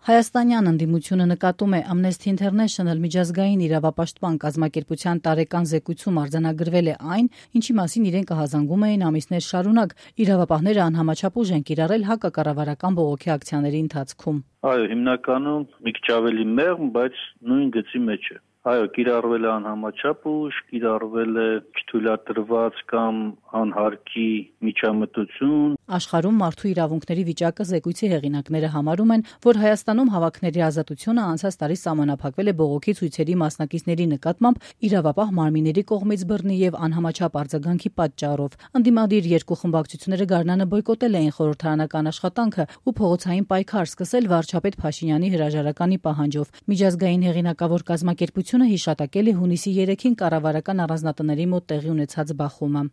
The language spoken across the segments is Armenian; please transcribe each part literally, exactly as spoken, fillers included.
Հայաստանյան ընդդիմությունը նկատում է Amnesty International միջազգային իրավապաշտպան կազմակերպության տարեկան զեկույցում արձանագրվել է այն, ինչի մասին իրենք կհազանգում էին ամիսներ շարունակ, իրավապահները անհամաչափ ուժ են կիրառել հակակառավարական բողոքի ակցիաների ընթացքում։ Այո, հիմնականում մի քիչ ավելի մեղմ, բայց նույն գծի մեջ է։ Այո, կիրառվել է անհամաչափ ուժ, կիրառվել է չթույլատրված կամ անհարկի միջամտություն։ Աշխարհում մարդու իրավունքների վիճակը զեկույցի հեղինակները համարում են, որ Հայաստանում հավաքների ազատությունը անցած տարի սահմանափակվել է բողոքի ցույցերի մասնակիցների նկատմամբ իրավապահ մարմինների կողմից բռնի եւ անհամաչափ արձագանքի պատճառով։ Ընդդիմադիր երկու խմբակցությունները գարնանը բոյկոտել էին խորհրդարանական աշխատանքը ու փողոցային պայքար սկսել վարչապետ Փաշինյանի հրաժարականի պահանջով։ Միջազգային հեղինակավոր կազմակերպությունը հիշատակել է հունիսի երեքին կառավարական առանձնատների մոտ տեղի ունեցած բախումը։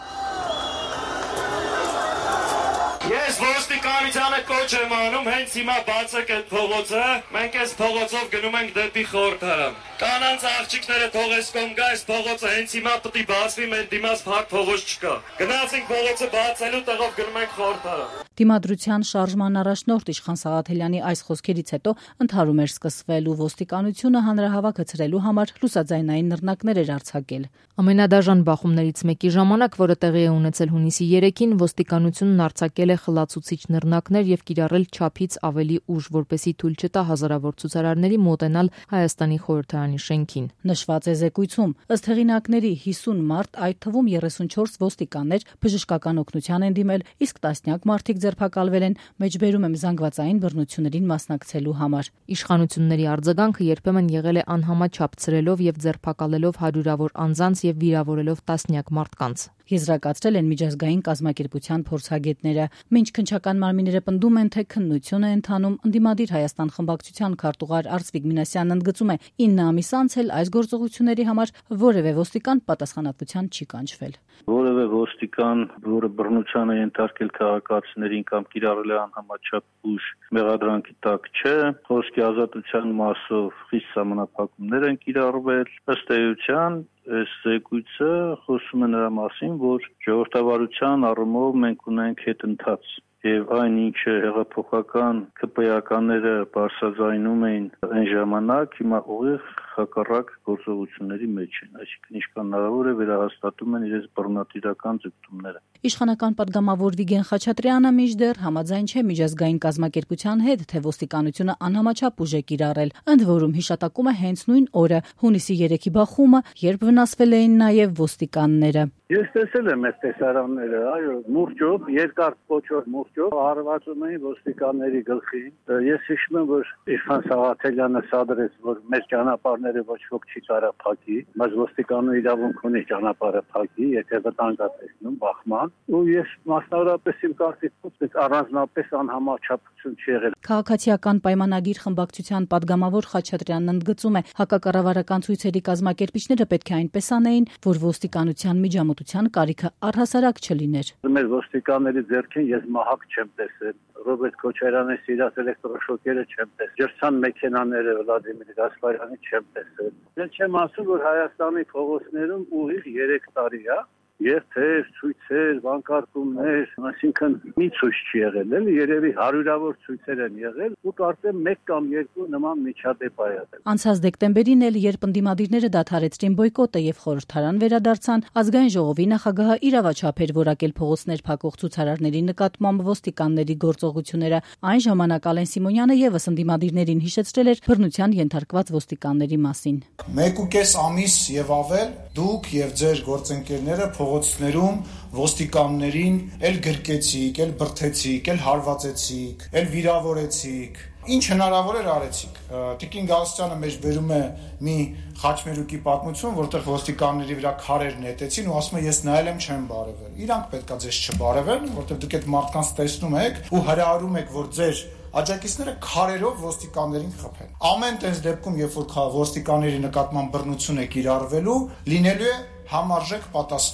Ես ոստիկանությանը կոչ եմ անում, հենց հիմա բացեք այդ փողոցը, մենք այս փողոցով գնում ենք դեպի խորհրդարան։ Կանանց աղջիկները թողես կողմ գա, այս փողոցը հենց հիմա պետք է բացվի, մեր դիմաց փակ փողոց չկա։ Գնացինք փողոցը բացելու տեղով գնում ենք խորհրդարան։ Դիմադրության շարժման առաջնորդ Իշխան Սաղաթելյանի այս խոսքերից հետո ընդհարում էր սկսվել ու ոստիկանությունը հանրահավաք հցրելու համար լուսաձայնային նռնակներ էր արձակել։ Ամենադաժան բախումներից մեկի ժամանակ, որը տեղի է ունեցել հունիսի երեքին, ոստիկանությունն արձակել է խլացուցիչ նռնակներ եւ կիրառել չափից ավելի ուժ, որպեսզի թույլ չտա հազարավոր ցուցարարների մոտենալ Հայաստանի խորհրդարանի շենքին։ Նշված է զեկույցում, ըստ հեղինակների հիսուն մարդ, այդ թվում երեսունչորս ոստիկաններ բժշկական օգնության են դիմել, իսկ տասնյակ մարդիկ ձերբակալվել են, մեջբերում եմ զանգվածային բռնություններին մասնակցելու համար։ Իշխանությունների արձագանքը երբեմն եղել է անհամաչափ ցրելով եւ ձերբակալելով հարյուրավոր անձանց եւ վիրավորելով տասնյակ մարդկանց։ Եզրակացրել են միջազգային կազմակերպության փորձագետները։ Մինչ քննչական մարմինները պնդում են, թե քննություն է ընթանում, ընդդիմադիր Հայաստան խմբակցության քարտուղար Արծվիկ Մինասյանն ընդգծում է, ինը ամիս անց էլ այս գործողությունների համար որևէ ոստիկան պատասխանատվության չի կանչվել։ Որևէ ոստիկան, որը բռնության է ենթարկել քաղաքացիներին կամ կիրառել է անհամաչափ ուժ, մեղադրանքի տակ չէ։ Խոսքի ազատության մասով խիստ սահմանափակումներ են կիրառվել։ Ըստ էության այս զեկույցը խոսում է նրա մասին, որ ժողովրդավարության առումով մենք ունենք հետընթաց եւ այն ինչը հեղափոխական ԿՊԵ-ականները բարձրաձայնում էին այն ժամանակ, հիմա ուղիղ հակառակ գործողությունների մեջ են, այսինքն ինչքան հնարավոր է վերահաստատում են իրենց բռնատիրական ձգտումները։ Իշխանական падգամավոր Վիգեն Խաչատրյանը մինչդեռ համաձայն չէ միջազգային կազմակերպության հետ, թե ոստիկանությունը անհամաչափ ուժ է կիրառել, ընդ որում հիշատակում է հենց նույն օրը, հունիսի երեքի բախումը, երբ վնասվել էին նաև ոստիկանները։ Ես տեսել եմ այս տեսարանները, այո, մուրճով, երկար կոչով մուրճով հարվածում էին ոստիկանների գլխին։ Ես հիշում եմ, որ Իշխան Սաղաթելյանը սադրեց, որ մեր ճանապարհները ոչ ոք չի կարող փակի, բայց ոստիկանու իրավունք ունի ճանապարհը փակի, եթե վտանգ է տեսնում բախման։ Ու ես մասնավորապես իմ կարծիքով առանձնապես անհամաչափություն չի եղել։ Քաղաքացիական պայմանագիր խմբակցության падգամավոր Խաչատրյանն ընդգծում է, հակակառավարական ցույցերի կազմակերպիչները պետք է այնպես անեին, որ ոստիկանության միջամտության կարիքը առհասարակ չլիներ։ Մեր ոստիկանների ձեռքին ես մահակ չեմ տեսել, Ռոբերտ Քոչարյանի սիրած էլեկտրոշոկերը չեմ տեսել, ջրցան մեքենաները Վլադիմիր Գասպարյանի չեմ տեսել։ Ես չեմ ասում, որ Հայաստանի փողոցներում ուղիղ երեք տարի է երթեր, ցույցեր, բանկարկումներ, այսինքն մի ցույց չի եղել, էլի երևի հարյուրավոր ցույցեր են եղել ու կարծեմ մեկ կամ երկու նման միջադեպ ա եղել։ Անցած դեկտեմբերին էլ, երբ ընդդիմադիրները դադարեցրին բոյկոտը եւ խորհրդարան վերադարձան, ազգային ժողովի նախագահը իրավաչափ էր որակել փողոցներ փակող ցուցարարների նկատմամբ ոստիկանների գործողությունները։ Այն ժամանակ Ալեն Սիմոնյանը եւս ընդդիմադիրներին հիշեցրել էր բռնության ենթարկված ոստիկանների մասին։ Մեկ ու կես ամիս եւ ավել դուք եւ ձեր գործընկերները փողոցներում ոստիկաններին էլ գրկեցիք, էլ բրթեցիք, էլ հարվածեցիք, էլ վիրավորեցիք։ Ինչ հնարավոր էր արեցիք։ Տիկին Գալստյանը մեջ բերում է մի խաչմերուկի պատմություն, որտեղ ոստիկանների վրա քարեր նետեցին ու ասում է ես նայել եմ չեմ բարևել։ Իրանք պետքա ձեզ չբարևեն, որտեղ դուք այդ մարդկանց տեսնում եք ու հրահարում եք, որ ձեր աջակիցները քարերով ոստիկաններին խփեն։ Ամեն տես դեպքում, երբ որ ոստիկանների նկատմամբ բռնություն է կիրառվելու, լինելու է համարժեք պատասխան,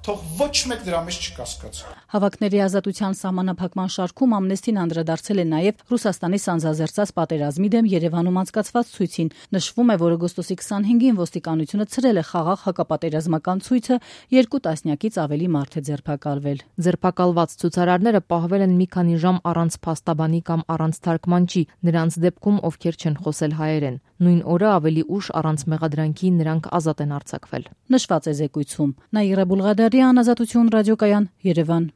թող ոչ մեկ դրա մեջ չկասկած։ Հավաքների ազատության սահմանափակման շարքում Ամնեստին անդրադարձել է նաև Ռուսաստանի սանձազերծած պատերազմի դեմ Երևանում անցկացված ցույցին։ Նշվում է, որ օգոստոսի քսանհինգին ոստիկանությունը ցրել է խաղաղ հակապատերազմական ցույցը, երկու տասնյակից ավելի մարդ է ձերբակալվել։ Ձերբակալված ցուցարարները պահվել են մի քանի ժամ առանց փաստաբանի կամ առանց թարգմանչի, նրանց դեպքում ովքեր չեն խոսել հայերեն։ Նույն օրը ավելի ուշ առանց մեղադրանքի նրանք ազատ են արձակվել։ Նշված է զեկույցում։ Նաիրա Բուլղադարյան, Ազատություն ռադիոկայան, Երևան։